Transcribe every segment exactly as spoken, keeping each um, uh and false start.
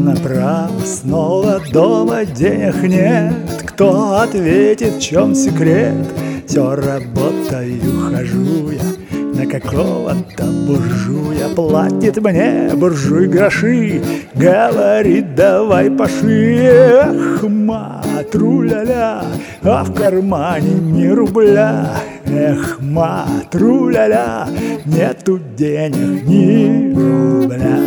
направо, снова дома денег нет. Кто ответит, в чем секрет? Все работаю, хожу я на какого-то буржуя. Платит мне буржуй гроши, говорит, давай пошли. Эх, матру-ля-ля, а в кармане ни рубля. Эх, матру-ля-ля, нету денег ни рубля.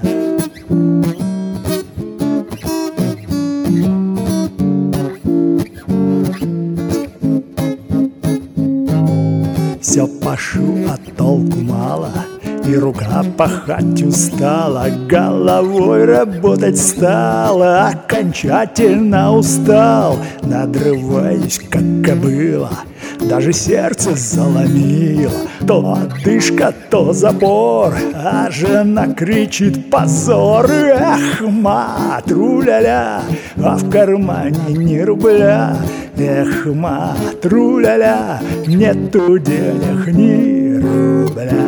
Все пашу, а толку мало, и рука пахать устала, головой работать стала, окончательно устал. Надрываюсь, как кобыла, даже сердце заломило. То одышка, то запор, а жена кричит: позор! Эх, матру-ля-ля, а в кармане ни рубля. Эх, матру-ля-ля, нету денег ни рубля.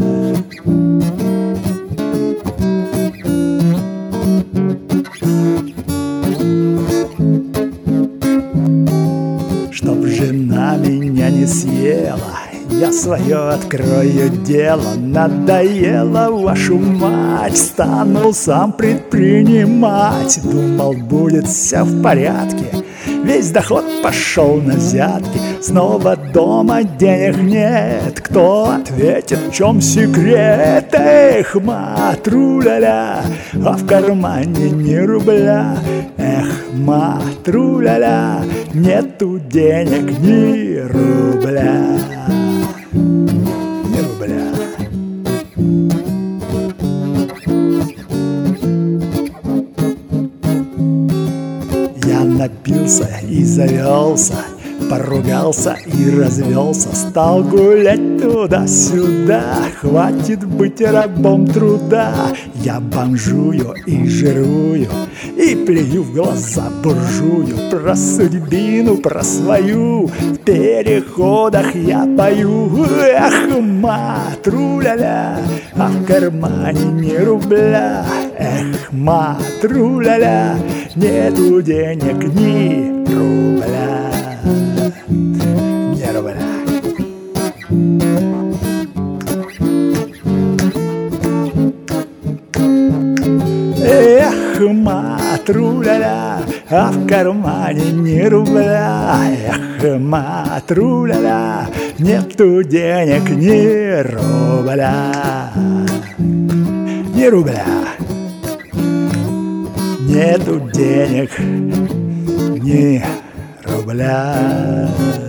Чтоб жена меня не съела, я свое открою дело. Надоело, вашу мать, стану сам предпринимать. Думал, будет все в порядке, весь доход пошел на взятки. Снова дома денег нет, кто ответит, в чем секрет? Эх, матру-ля-ля, а в кармане ни рубля. Эх, матру-ля-ля, нету денег ни рубля. Ни рубля. Я напился и завелся, поругался и развелся, стал гулять туда-сюда. Хватит быть рабом труда. Я бомжую и жирую, и плюю в глаза буржую. Про судьбину, про свою в переходах я пою. Эх, матру-ля-ля, а в кармане ни рубля. Эх, матру-ля-ля, нету денег ни рубля. Ни рубля. Эх, матру-ля-ля, а в кармане ни рубля. Эх, матру-ля-ля, нету денег ни рубля. Ни рубля. Нету денег ни рубля.